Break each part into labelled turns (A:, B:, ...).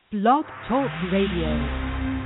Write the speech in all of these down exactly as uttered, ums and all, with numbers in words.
A: Blog Talk Radio.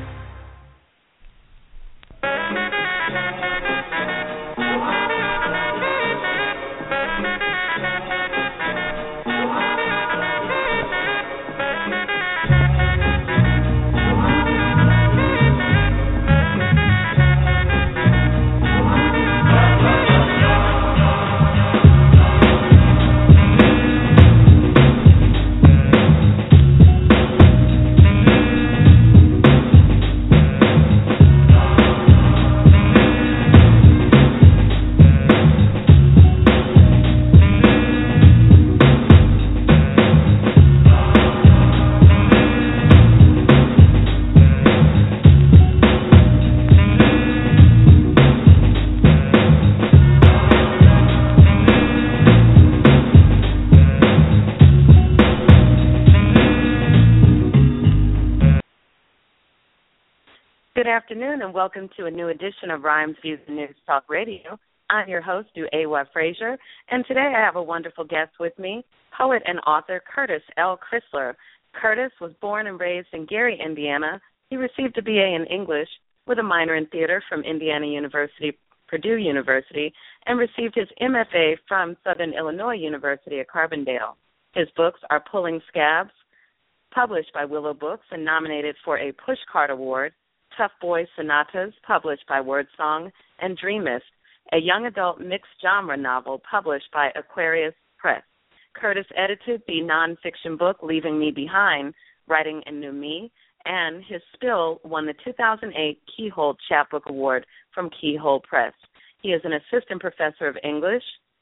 A: Good afternoon and welcome to a new edition of Rhymes, Views, and News Talk Radio. I'm your host, Duawa Frazier, and today I have a wonderful guest with me, poet and author Curtis L. Crisler. Curtis was born and raised in Gary, Indiana. He received a B A in English with a minor in theater from Indiana University, Purdue University, and received his M F A from Southern Illinois University at Carbondale. His books are Pulling Scabs, published by Willow Books and nominated for a Pushcart Award, Tough Boy Sonatas, published by Wordsong, and Dreamist, a young adult mixed genre novel published by Aquarius Press. Curtis edited the nonfiction book Leaving Me Behind, Writing a New Me, and his spill won the two thousand eight Keyhole Chapbook Award from Keyhole Press. He is an assistant professor of English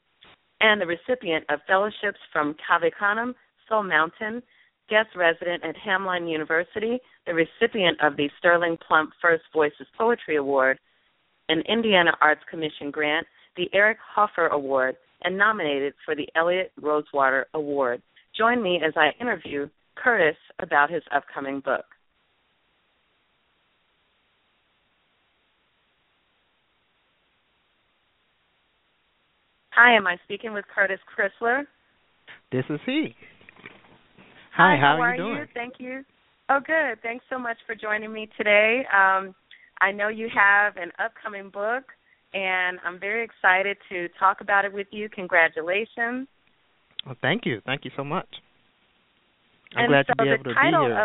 A: and the recipient of fellowships from Kavikanam, Soul Mountain, guest resident at Hamline University, the recipient of the Sterling Plump First Voices Poetry Award, an Indiana Arts Commission grant, the Eric Hoffer Award, and nominated for the Elliott Rosewater Award. Join me as I interview Curtis about his upcoming book. Hi, am I speaking with Curtis Crisler?
B: This is he.
C: Hi,
B: Hi, how,
C: how
B: are
C: you
B: doing?
C: You? Thank you. Oh, good. Thanks so much for joining me today. Um, I know you have an upcoming book, and I'm very excited to talk about it with you. Congratulations.
B: Well, thank you. Thank you so much. I'm
C: and
B: glad
C: so
B: to be
C: the
B: able to
C: title
B: be here.
C: Of,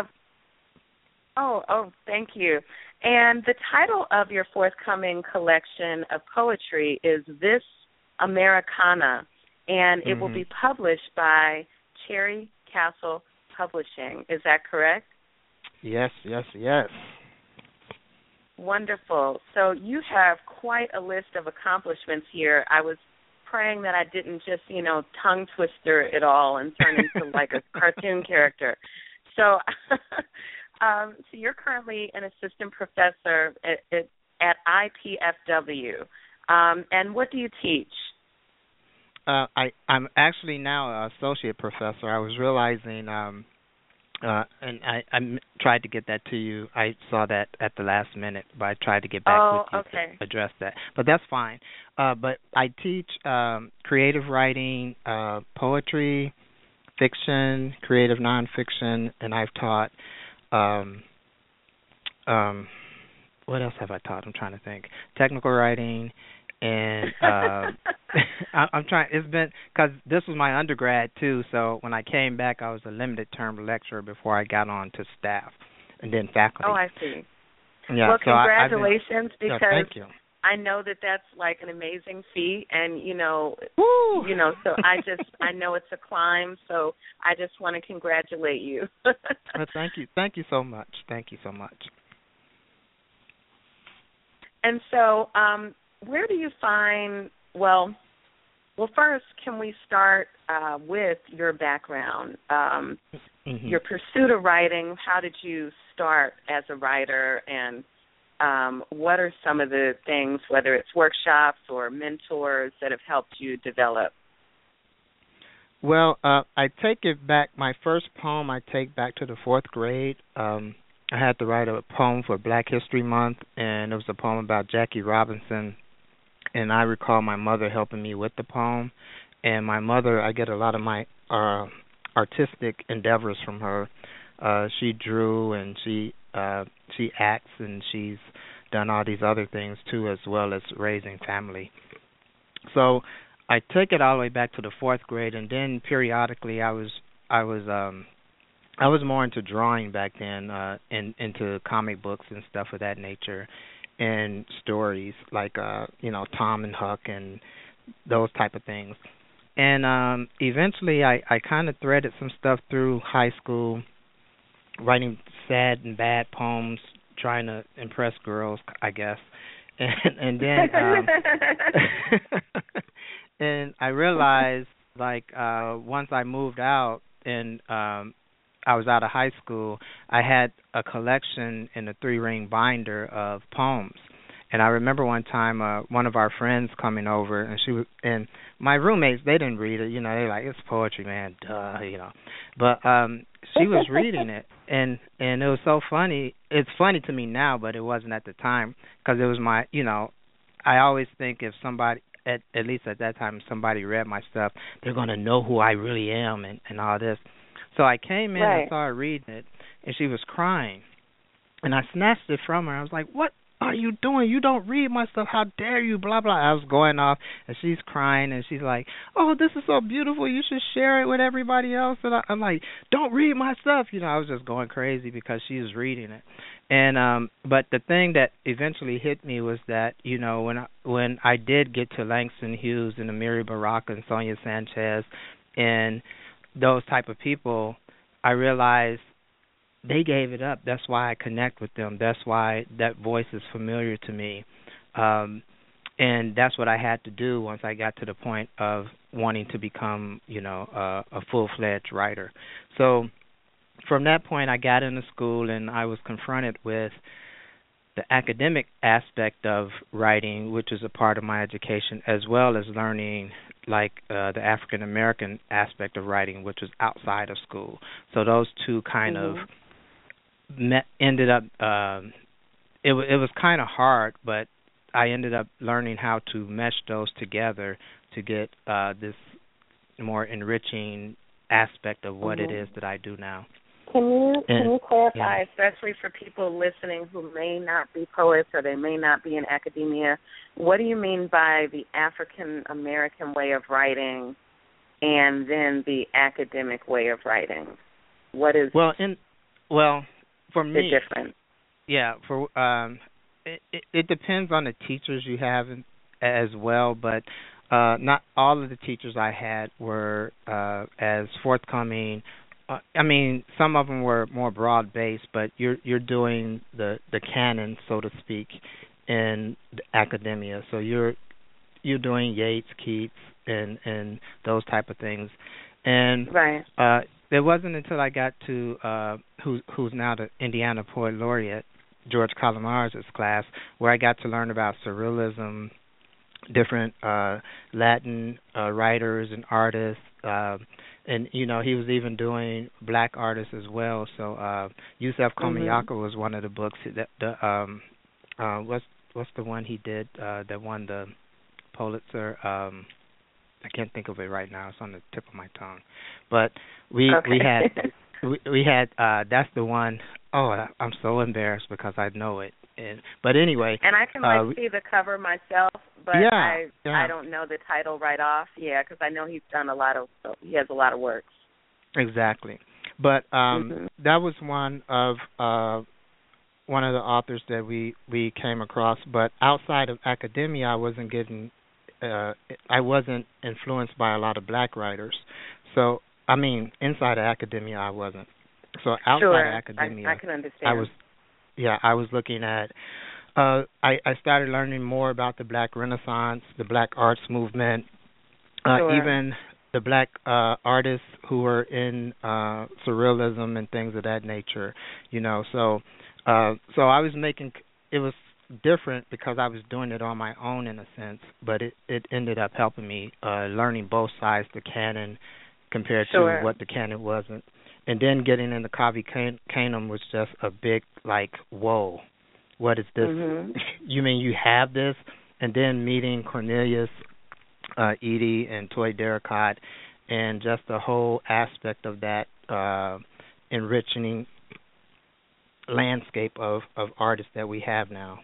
C: oh, oh, thank you. And the title of your forthcoming collection of poetry is This Americana, and it
B: mm-hmm.
C: will be published by Cherry Castle Publishing. Is that correct?
B: Yes, yes, yes.
C: Wonderful. So you have quite a list of accomplishments here. I was praying that I didn't just, you know, tongue twister it all and turn into like a cartoon character. So, um, so you're currently an assistant professor at, at, at I P F W. Um, and what do you teach?
B: Uh, I, I'm actually now an associate professor. I was realizing, um, uh, and I, I m- tried to get that to you. I saw that at the last minute, but I tried to get back
C: oh,
B: with you
C: okay.
B: to address that. But that's fine. Uh, but I teach um, creative writing, uh, poetry, fiction, creative nonfiction, and I've taught, um, um, what else have I taught? I'm trying to think. Technical writing. And uh, I, I'm trying. It's been because this was my undergrad too. So when I came back, I was a limited term lecturer before I got on to staff and then faculty.
C: Oh, I see.
B: Yeah.
C: Well,
B: so
C: congratulations,
B: I, been,
C: because
B: yeah, thank you.
C: I know that that's like an amazing feat, and you know,
B: Woo!
C: you know. So I just I know it's a climb. So I just want to congratulate you.
B: Well, thank you. Thank you so much. Thank you so much.
C: And so. um Where do you find, well, well, first, can we start uh, with your background, um,
B: mm-hmm.
C: your pursuit of writing? How did you start as a writer, and um, what are some of the things, whether it's workshops or mentors, that have helped you develop?
B: Well, uh, I take it back. My first poem I take back to the fourth grade. Um, I had to write a poem for Black History Month, and it was a poem about Jackie Robinson. And I recall my mother helping me with the poem. And my mother, I get a lot of my uh, artistic endeavors from her. Uh, she drew and she uh, she acts and she's done all these other things too, as well as raising family. So I took it all the way back to the fourth grade, and then periodically I was I was um, I was more into drawing back then, uh, and into comic books and stuff of that nature, and stories like uh, you know Tom and Huck and those type of things. And um, eventually, I, I kind of threaded some stuff through high school, writing sad and bad poems, trying to impress girls, I guess. And, and then, um, and I realized, like, uh, once I moved out and um, I was out of high school, I had a collection in a three-ring binder of poems. And I remember one time uh, one of our friends coming over, and she was, and my roommates, they didn't read it. You know, they like, it's poetry, man, duh, you know. But um, she was reading it, and and it was so funny. It's funny to me now, but it wasn't at the time, because it was my, you know, I always think if somebody, at at least at that time, if somebody read my stuff, they're going to know who I really am and, and all this. So I came in
C: right.
B: and saw her reading it, and she was crying. And I snatched it from her. I was like, what are you doing? You don't read my stuff. How dare you? Blah, blah. I was going off, and she's crying, and she's like, oh, this is so beautiful. You should share it with everybody else. And I, I'm like, don't read my stuff. You know, I was just going crazy because she was reading it. And um, but the thing that eventually hit me was that, you know, when I, when I did get to Langston Hughes and Amiri Baraka and Sonia Sanchez and those type of people, I realized they gave it up. That's why I connect with them. That's why that voice is familiar to me. Um, and that's what I had to do once I got to the point of wanting to become, you know, uh, a full-fledged writer. So from that point, I got into school, and I was confronted with the academic aspect of writing, which is a part of my education, as well as learning like uh, the African American aspect of writing, which was outside of school. So those two kind mm-hmm. of met, ended up. Um, it, w- it was kind of hard, but I ended up learning how to mesh those together to get uh, this more enriching aspect of what mm-hmm. it is that I do now.
C: Can you
B: and,
C: can you clarify,
B: yeah.
C: especially for people listening who may not be poets or they may not be in academia, what do you mean by the African American way of writing and then the academic way of writing? What is
B: well in well for
C: the
B: me
C: difference?
B: Yeah, for um, it, it, it depends on the teachers you have in, as well, but uh, not all of the teachers I had were uh, as forthcoming. Uh, I mean, some of them were more broad-based, but you're you're doing the, the canon, so to speak, in the academia. So you're you're doing Yeats, Keats, and and those type of things. And
C: right.
B: uh, it wasn't until I got to uh, who who's now the Indiana Poet Laureate, George Calamares' class, where I got to learn about surrealism, different uh, Latin uh, writers and artists. Uh, And, you know, he was even doing black artists as well. So uh, Yusef Komayaka mm-hmm. was one of the books. That the um, uh, what's what's the one he did uh, that won the Pulitzer? Um, I can't think of it right now. It's on the tip of my tongue. But we
C: okay.
B: we had we, we had uh, that's the one. Oh, I'm so embarrassed because I know it. And, but anyway,
C: and I can like
B: uh,
C: see the cover myself, but
B: yeah,
C: I
B: yeah.
C: I don't know the title right off. Yeah, because I know he's done a lot of he has a lot of works.
B: Exactly, but um,
C: mm-hmm.
B: that was one of uh, one of the authors that we, we came across. But outside of academia, I wasn't getting uh, I wasn't influenced by a lot of black writers. So I mean, inside of academia, I wasn't. So outside
C: sure.
B: of academia,
C: I, I can understand.
B: I was. Yeah, I was looking at, uh, I, I started learning more about the Black Renaissance, the Black Arts Movement, uh,
C: sure.
B: even the Black uh, artists who were in uh, surrealism and things of that nature, you know. So uh, so I was making, it was different because I was doing it on my own in a sense, but it, it ended up helping me uh, learning both sides, the canon compared
C: sure.
B: to what the canon wasn't. And then getting into Cave Canem was just a big, like, whoa, what is this?
C: Mm-hmm.
B: You mean you have this? And then meeting Cornelius, uh, Edie, and Toy Derricott, and just the whole aspect of that, uh, enriching landscape of, of artists that we have now.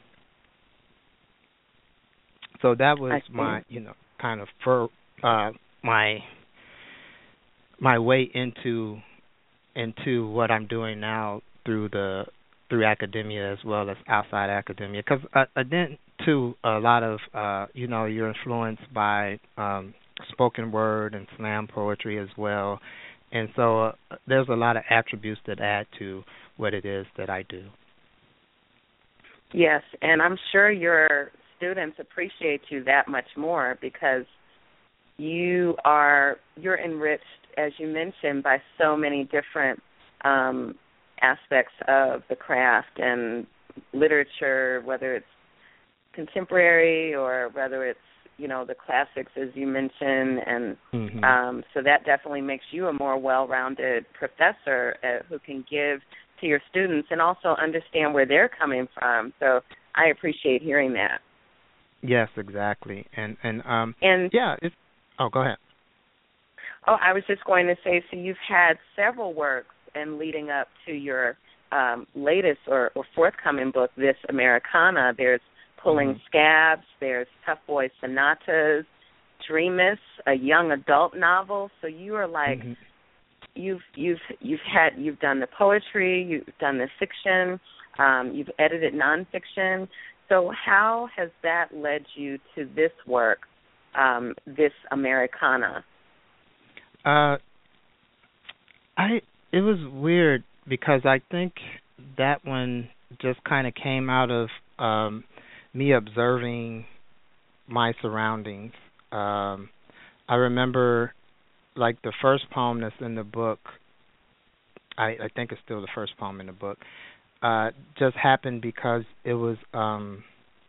B: So that was my, you know, kind of for uh, my my way into into what I'm doing now through the through academia as well as outside academia. Because I, I didn't too a lot of uh, you know, you're influenced by um, spoken word and slam poetry as well, and so uh, there's a lot of attributes that add to what it is that I do.
C: Yes, and I'm sure your students appreciate you that much more because you are you're enriched, as you mentioned, by so many different um, aspects of the craft and literature, whether it's contemporary or whether it's, you know, the classics, as you mentioned, and
B: mm-hmm.
C: um, so that definitely makes you a more well-rounded professor uh, who can give to your students and also understand where they're coming from. So I appreciate hearing that.
B: Yes, exactly, and and um
C: and
B: yeah. It's, oh, go ahead.
C: Oh, I was just going to say, so you've had several works, and leading up to your um, latest or, or forthcoming book, This Americana, there's Pulling mm-hmm. Scabs, there's Tough Boy Sonatas, Dreamus, a young adult novel. So you are like, mm-hmm. you've you've you've had you've done the poetry, you've done the fiction, um, you've edited nonfiction. So how has that led you to this work, um, This Americana?
B: Uh, I it was weird because I think that one just kind of came out of um, me observing my surroundings. Um, I remember, like, the first poem that's in the book. I, I think it's still the first poem in the book. Uh, just happened because it was. Um,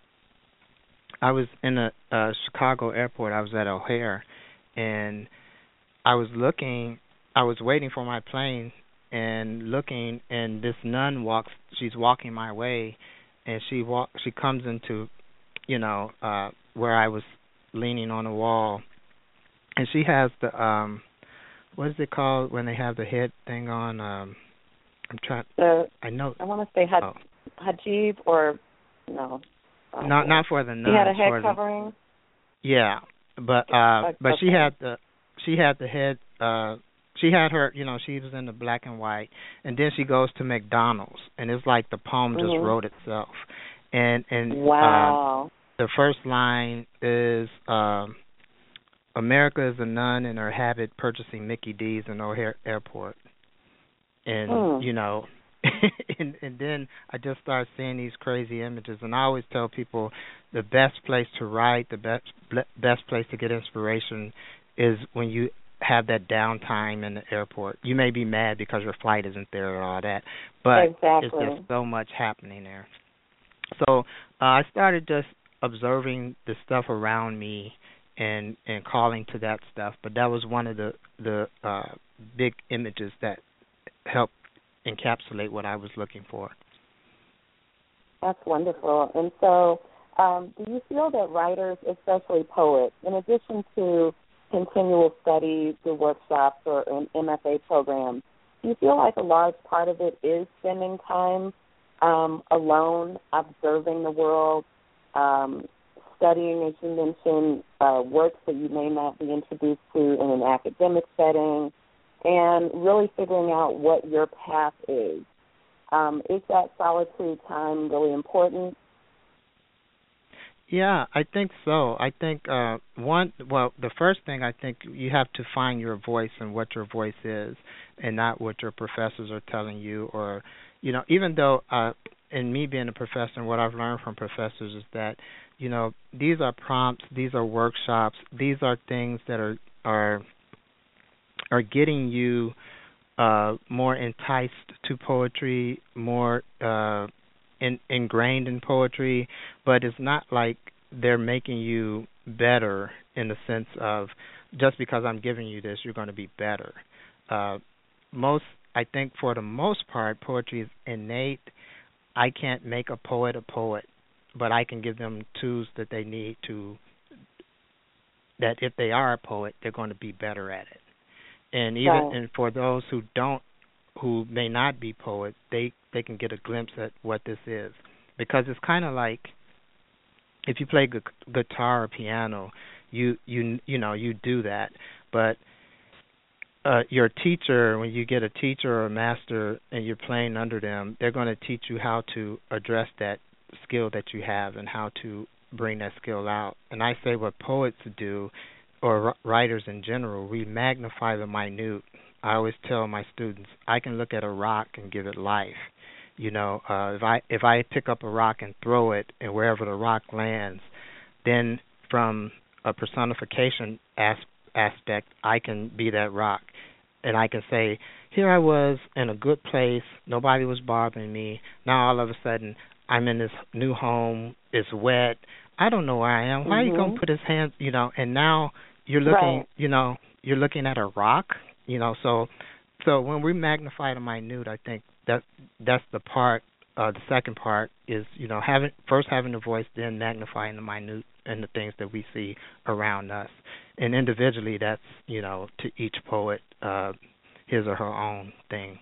B: I was in a, a Chicago airport. I was at O'Hare, and I was looking, I was waiting for my plane and looking, and this nun walks, she's walking my way, and she walk, she comes into, you know, uh, where I was leaning on a wall, and she has the, um, what is it called when they have the head thing on? Um, I'm trying,
C: uh,
B: I know.
C: I want to say had,
B: oh.
C: hajib or, no. Oh,
B: not not for the nun.
C: She had a head covering?
B: The, yeah, but, uh, but
C: okay.
B: she had the, she had the head, uh, she had her, you know, she was in the black and white, and then she goes to McDonald's, and it's like the poem just
C: mm-hmm.
B: wrote itself. And, and
C: wow.
B: uh, the first line is, um, America is a nun in her habit purchasing Mickey D's in O'Hare Airport. And,
C: mm.
B: you know, and, and then I just started seeing these crazy images, and I always tell people the best place to write, the best best place to get inspiration is when you have that downtime in the airport. You may be mad because your flight isn't there and all that, but
C: exactly.
B: it's just so much happening there. So uh, I started just observing the stuff around me and and calling to that stuff. But that was one of the the uh, big images that helped encapsulate what I was looking for.
C: That's wonderful. And so, um, do you feel that writers, especially poets, in addition to continual study through workshops or an M F A program, do you feel like a large part of it is spending time um, alone, observing the world, um, studying, as you mentioned, uh, works that you may not be introduced to in an academic setting, and really figuring out what your path is? Um, is that solitude time really important?
B: Yeah, I think so. I think uh, one, well, the first thing I think you have to find your voice and what your voice is, and not what your professors are telling you, or, you know, even though, uh, in me being a professor, and what I've learned from professors is that, you know, these are prompts, these are workshops, these are things that are are are getting you uh, more enticed to poetry, more uh, in, ingrained in poetry, but it's not like they're making you better in the sense of just because I'm giving you this, you're going to be better. Uh, most, I think for the most part, poetry is innate. I can't make a poet a poet, but I can give them tools that they need to, that if they are a poet, they're going to be better at it. And even
C: right.
B: and for those who don't who may not be poets, they they can get a glimpse at what this is, because it's kind of like if you play gu- guitar or piano, you you you know you do that, but uh, your teacher, when you get a teacher or a master and you're playing under them, they're going to teach you how to address that skill that you have and how to bring that skill out. And I say what poets do, or writers in general, we magnify the minute. I always tell my students, I can look at a rock and give it life. You know, uh, if I if I pick up a rock and throw it, and wherever the rock lands, then from a personification as, aspect, I can be that rock, and I can say, here I was in a good place, nobody was bothering me. Now all of a sudden, I'm in this new home. It's wet. I don't know where I am. Why mm-hmm. are you gonna put his hands? You know, and now you're looking. Right. You know, you're looking at a rock. You know, so so when we magnify the minute, I think that that's the part. Uh, the second part is, you know, having first having the voice, then magnifying the minute and the things that we see around us. And individually, that's, you know, to each poet, uh, his or her own thing.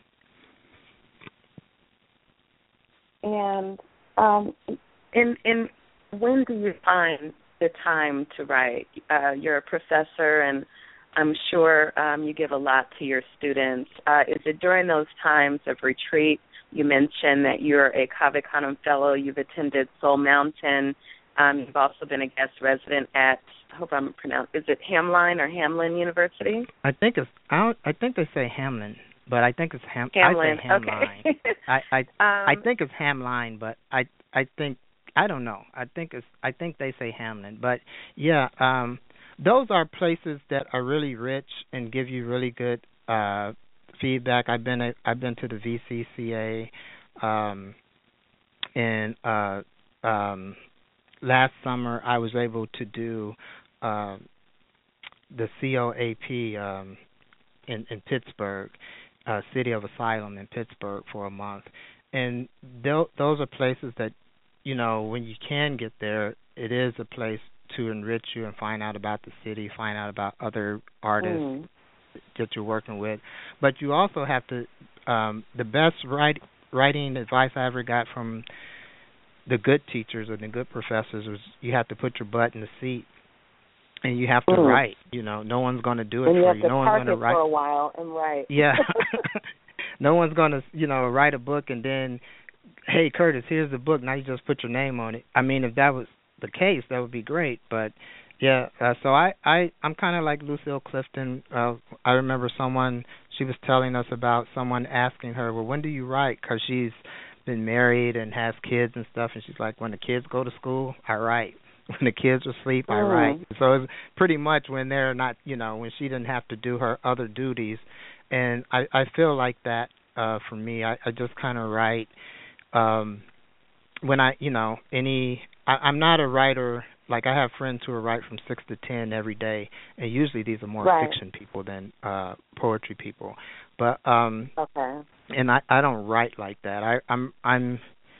C: And um, in in when do you find the time to write? Uh, you're a professor, and I'm sure um, you give a lot to your students. Uh, is it during those times of retreat? You mentioned that you're a Cave Canem Fellow. You've attended Soul Mountain. Um, you've also been a guest resident at, I hope I'm pronouncing, is it Hamline or Hamlin University?
B: I think it's, I, don't, I think they say Hamlin, but I think it's Ham.
C: Hamlin.
B: I say Hamline.
C: Okay.
B: I I,
C: um,
B: I think it's Hamline, but I I think I don't know. I think it's I think they say Hamlin, but yeah, um, those are places that are really rich and give you really good uh, feedback. I've been a, I've been to the V C C A, um, and uh, um, last summer I was able to do uh, the C O A P um, in in Pittsburgh, uh, City of Asylum in Pittsburgh for a month, and th- those are places that, you know, when you can get there, it is a place to enrich you and find out about the city, find out about other artists mm. that you're working with. But you also have to, um, the best write, writing advice I ever got from the good teachers and the good professors was you have to put your butt in the seat and you have to mm. write. You know, no one's going to do it
C: and
B: for
C: you. Have
B: you.
C: to
B: No
C: park
B: one's going
C: it
B: to write
C: for a while and write.
B: Yeah. No one's going to, you know, write a book and then, hey, Curtis, here's the book. Now you just put your name on it. I mean, if that was the case, that would be great. But, yeah, uh, so I, I, I'm kind of like Lucille Clifton. Uh, I remember someone, she was telling us about someone asking her, well, when do you write? Because she's been married and has kids and stuff. And she's like, when the kids go to school, I write. When the kids are asleep, I
C: mm.
B: write. So it's pretty much when they're not, you know, when she didn't have to do her other duties. And I, I feel like that uh, for me. I, I just kind of write. Um, when I, you know, any, I, I'm not a writer. Like I have friends who write from six to ten every day, and usually these are more
C: right.
B: fiction people than uh, poetry people. But um,
C: okay,
B: and I, I don't write like that. I, I'm, I'm,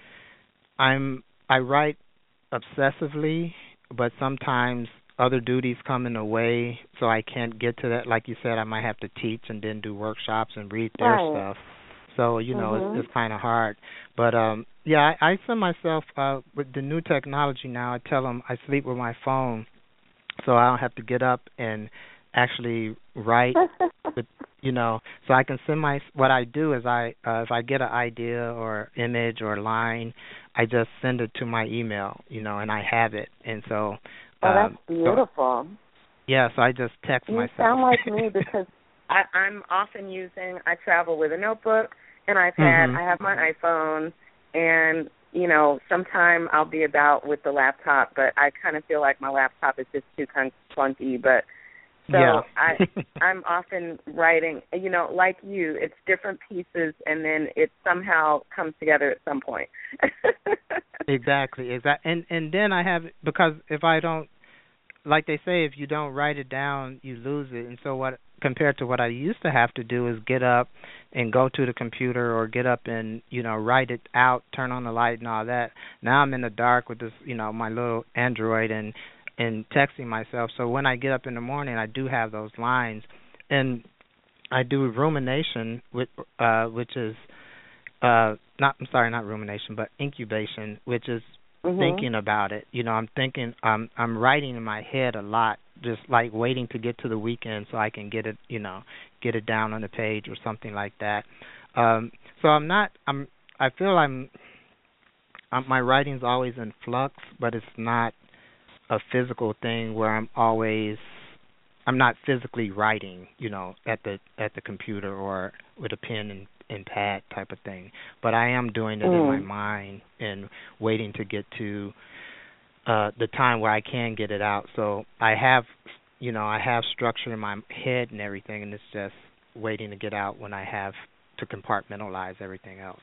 B: I'm, I write obsessively, but sometimes other duties come in the way, so I can't get to that. Like you said, I might have to teach and then do workshops and read their
C: right.
B: stuff. So, you know,
C: mm-hmm.
B: it's, it's kind of hard. But, um, yeah, I, I send myself, uh, with the new technology now, I tell them I sleep with my phone so I don't have to get up and actually write, with, you know, so I can send my, what I do is I, uh, if I get an idea or image or line, I just send it to my email, you know, and I have it. And so.
C: Oh,
B: um,
C: that's beautiful.
B: So, yeah, so I just text
C: you
B: myself.
C: You sound like me because I, I'm often using, I travel with a notebook, an iPad,
B: mm-hmm.
C: I have my iPhone, and, you know, sometime I'll be about with the laptop, but I kind of feel like my laptop is just too clunky, but so
B: yeah.
C: I, I'm often writing, you know, like you, it's different pieces, and then it somehow comes together at some point.
B: Exactly, exactly. And, and then I have, because if I don't, like they say, if you don't write it down, you lose it. And so what, compared to what I used to have to do is get up and go to the computer or get up and, you know, write it out, turn on the light and all that. Now I'm in the dark with this, you know, my little Android and, and texting myself. So when I get up in the morning, I do have those lines. And I do rumination, which uh, which is uh, not. I'm sorry, not rumination, but incubation, which is
C: Mhm.
B: thinking about it. You know, I'm thinking. I'm I'm writing in my head a lot, just like waiting to get to the weekend so I can get it. You know, get it down on the page or something like that. Um, so I'm not. I'm. I feel I'm. I'm my writing's always in flux, but it's not a physical thing where I'm always I'm not physically writing, you know, at the at the computer or with a pen and, and pad type of thing. But I am doing it in my
C: Mm.
B: mind and waiting to get to uh the time where I can get it out. So I have you know, I have structure in my head and everything, and it's just waiting to get out when I have to compartmentalize everything else.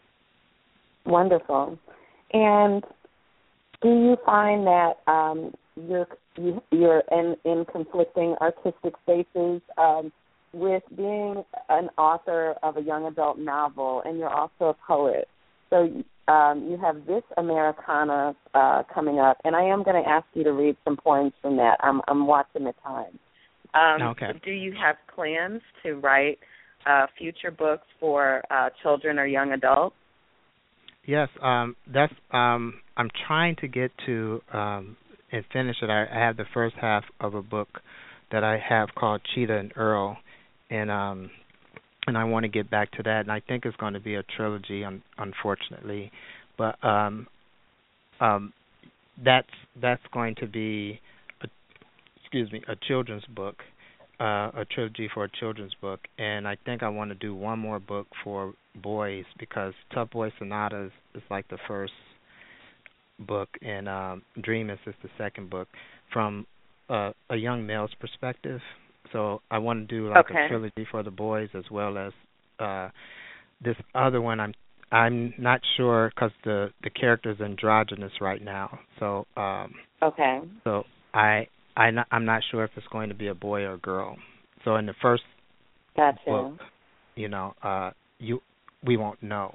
C: Wonderful. And do you find that um, you're you, you're in, in conflicting artistic spaces um, with being an author of a young adult novel, and you're also a poet? So um, you have This Americana uh, coming up, and I am going to ask you to read some poems from that. I'm, I'm watching the time. Um,
B: Okay.
C: Do you have plans to write uh, future books for uh, children or young adults?
B: Yes, um, that's. Um, I'm trying to get to um, and finish it. I, I have the first half of a book that I have called Cheetah and Earl, and um, and I want to get back to that. And I think it's going to be a trilogy, un- unfortunately, but um, um, that's that's going to be, a, excuse me, a children's book, uh, a trilogy for a children's book, and I think I want to do one more book for boys because Tough Boy Sonata is, is like the first book, and um, Dreamers is the second book from uh, a young male's perspective. So I want to do like
C: Okay.
B: a trilogy for the boys as well as uh, this other one. I'm I'm not sure because the the character's androgynous right now. So um,
C: Okay.
B: so I I not, I'm not sure if it's going to be a boy or a girl. So in the first
C: Gotcha.
B: book, you know, uh, you we won't know.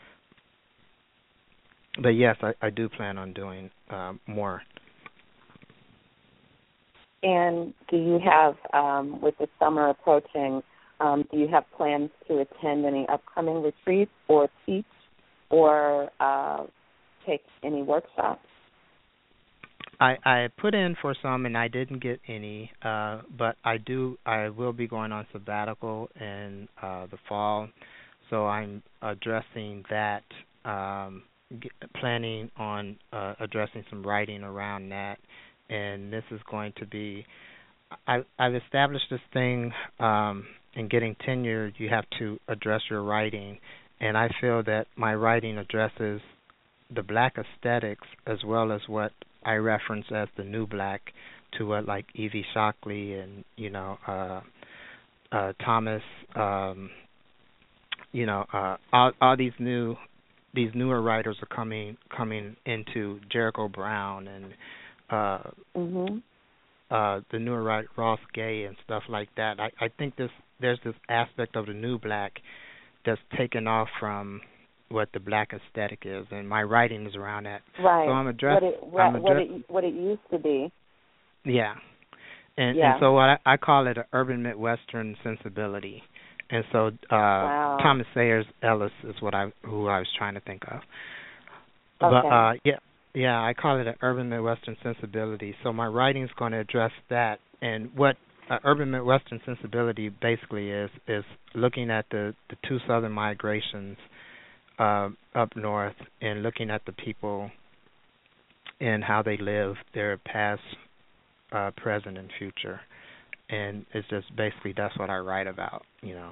B: But yes, I, I do plan on doing um, more.
C: And do you have, um, with the summer approaching, um, do you have plans to attend any upcoming retreats or teach or uh, take any workshops?
B: I, I put in for some and I didn't get any, uh, but I do. I will be going on sabbatical in uh, the fall, so I'm addressing that. Um, get, planning on uh, addressing some writing around that, and this is going to be. I, I've established this thing. Um, in getting tenure, you have to address your writing, and I feel that my writing addresses the black aesthetics as well as what I reference as the new black to what like Evie Shockley and you know uh, uh, Thomas, um, you know uh, all, all these new these newer writers are coming coming into Jericho Brown and uh,
C: Mm-hmm.
B: uh, the newer writer Ross Gay and stuff like that. I, I think this there's this aspect of the new black that's taken off from what the black aesthetic is, and my writing is around that.
C: Right.
B: So I'm addressing
C: what it,
B: I'm
C: what
B: address-
C: it what it used to be.
B: yeah, and
C: Yeah.
B: and so what I, I call it an urban Midwestern sensibility, and so uh,
C: Wow.
B: Thomas Sayers Ellis is what I who I was trying to think of. But
C: Okay.
B: uh, yeah, yeah, I call it an urban Midwestern sensibility. So my writing is going to address that, and what uh, urban Midwestern sensibility basically is is looking at the the two southern migrations uh, up north and looking at the people and how they live, their past, uh, present, and future. And it's just basically that's what I write about, you know.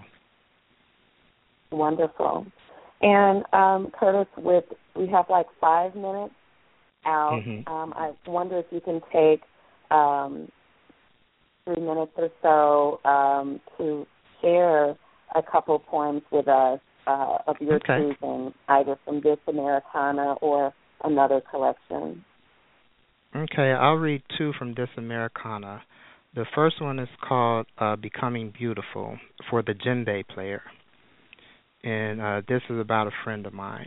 C: Wonderful. And um, Curtis, with we have like five minutes out.
B: Mm-hmm.
C: Um, I wonder if you can take um, three minutes or so um, to share a couple poems with us uh, of your
B: Okay.
C: choosing, either from This Americana or another collection.
B: Okay, I'll read two from This Americana. The first one is called uh, Becoming Beautiful for the djembe player. And uh, this is about a friend of mine.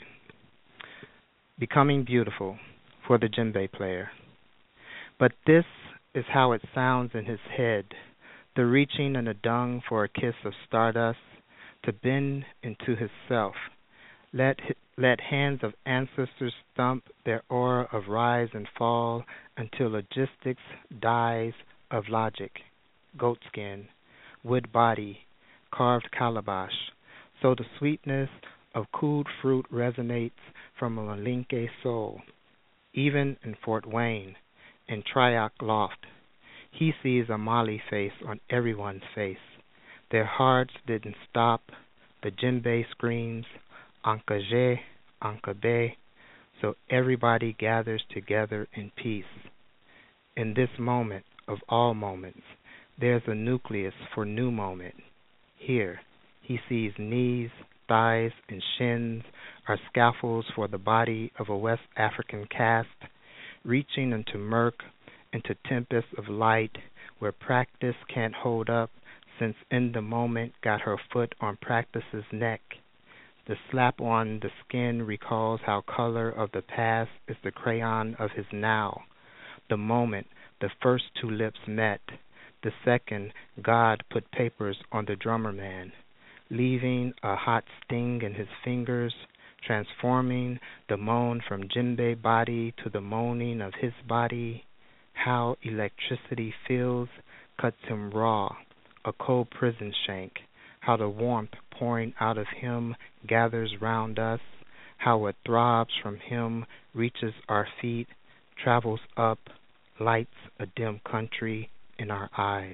B: Becoming Beautiful for the djembe player. But this is how it sounds in his head, the reaching in the dung for a kiss of stardust, to bend into his self. Let let hands of ancestors thump their aura of rise and fall until logistics dies of logic. Goatskin, wood body, carved calabash, so the sweetness of cooled fruit resonates from a Malinke soul. Even in Fort Wayne, in Triac Loft, he sees a Mali face on everyone's face. Their hearts didn't stop. The djembe screams, Ankaje, Ankabe, so everybody gathers together in peace. In this moment of all moments, there's a nucleus for new moment. Here, he sees knees, thighs, and shins are scaffolds for the body of a West African caste, reaching into murk, into tempests of light, where practice can't hold up, since in the moment got her foot on practice's neck. The slap on the skin recalls how color of the past is the crayon of his now. The moment the first two lips met, the second God put papers on the drummer man, leaving a hot sting in his fingers, transforming the moan from djembe body to the moaning of his body. How electricity feels, cuts him raw, a cold prison shank. How the warmth pouring out of him gathers round us. How what throbs from him reaches our feet, travels up, lights a dim country in our eyes.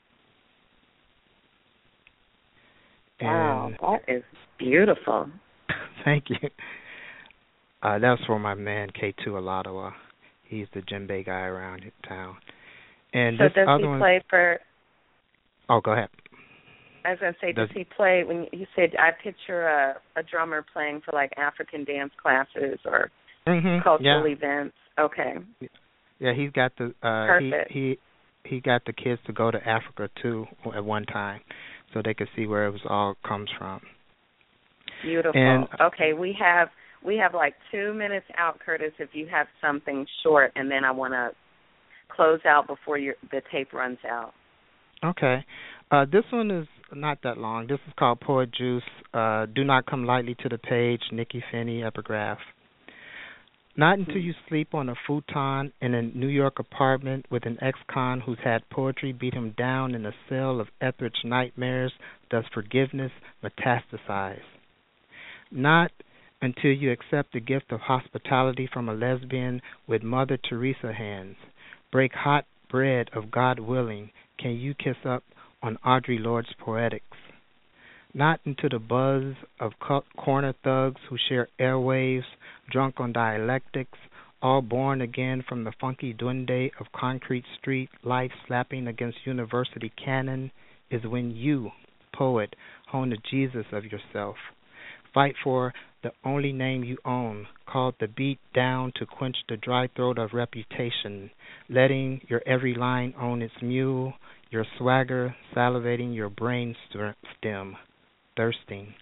C: Wow,
B: And
C: that is beautiful.
B: thank you. Uh, that's for my man K two Aladawa. He's the djembe guy around town. And
C: so
B: this
C: does
B: other
C: he
B: one,
C: play for?
B: Oh, go ahead.
C: I was going to say,
B: Does,
C: does he play, when you said, I picture a, a drummer playing for like African dance classes or
B: mm-hmm,
C: cultural
B: yeah.
C: events. Okay.
B: Yeah, he's got the uh
C: Perfect.
B: he he he got the kids to go to Africa too at one time, so they could see where it was all comes from.
C: Beautiful.
B: And,
C: okay, we have we have like two minutes out, Curtis, if you have something short, and then I want to close out before your, the tape runs out.
B: Okay. Uh, this one is not that long. This is called Poet Juice. Uh, Do Not Come Lightly to the Page, Nikki Finney, epigraph. Not until you sleep on a futon in a New York apartment with an ex-con who's had poetry beat him down in a cell of Etheridge nightmares does forgiveness metastasize. Not until you accept the gift of hospitality from a lesbian with Mother Teresa hands, break hot bread of God willing, can you kiss up on Audre Lorde's poetics. Not into the buzz of corner thugs who share airwaves, drunk on dialectics, all born again from the funky duende of concrete street life slapping against university canon, is when you, poet, hone the Jesus of yourself. Fight for the only name you own, called the beat down to quench the dry throat of reputation, letting your every line own its mule, your swagger salivating your brain stem, thirsting.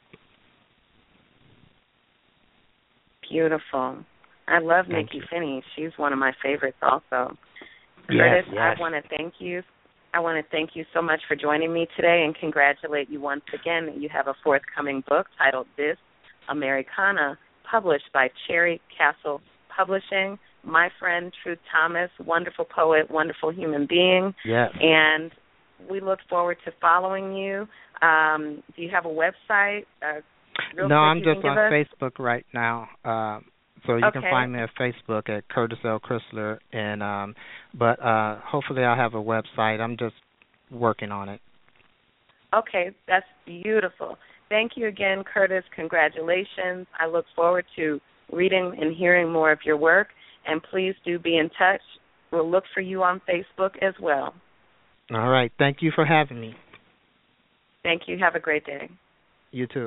C: Beautiful. I love
B: Thank
C: Nikki
B: you.
C: Finney. She's one of my favorites also.
B: Yes,
C: Curtis,
B: yes.
C: I want to thank you. I want to thank you so much for joining me today and congratulate you once again that you have a forthcoming book titled This Americana, published by Cherry Castle Publishing. My friend, Truth Thomas, wonderful poet, wonderful human being.
B: Yes.
C: And we look forward to following you. Um, do you have a website? Uh, real
B: no,
C: quick
B: I'm
C: you
B: just
C: can
B: on
C: give us?
B: Facebook right now. Uh, so you
C: Okay.
B: can find me at Facebook at Curtis L. Chrysler. And um, but uh, hopefully I'll have a website. I'm just working on it.
C: Okay, that's beautiful. Thank you again, Curtis. Congratulations. I look forward to reading and hearing more of your work. And please do be in touch. We'll look for you on Facebook as well.
B: All right. Thank you for having me.
C: Thank you. Have a great day.
B: You too.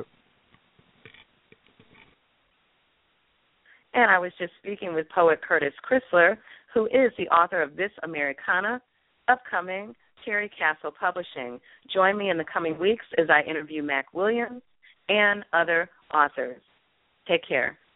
C: And I was just speaking with poet Curtis Chrysler, who is the author of This Americana, upcoming Cherry Castle Publishing. Join me in the coming weeks as I interview Mac Williams and other authors. Take care.